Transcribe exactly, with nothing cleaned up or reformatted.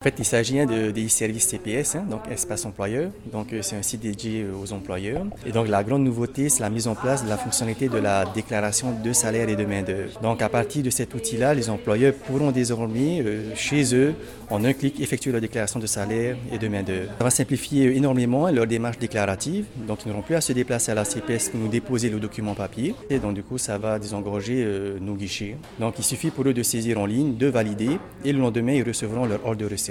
En fait, il s'agit hein, de, des services C P S, hein, donc Espace Employeur. Donc, euh, c'est un site dédié euh, aux employeurs. Et donc, la grande nouveauté, c'est la mise en place de la fonctionnalité de la déclaration de salaire et de main-d'œuvre. Donc, à partir de cet outil-là, les employeurs pourront désormais, euh, chez eux, en un clic, effectuer leur déclaration de salaire et de main-d'œuvre. Ça va simplifier énormément leur démarche déclarative. Donc, ils n'auront plus à se déplacer à la C P S pour nous déposer le document papier. Et donc, du coup, ça va désengorger euh, nos guichets. Donc, il suffit pour eux de saisir en ligne, de valider, et le lendemain, ils recevront leur ordre de recette.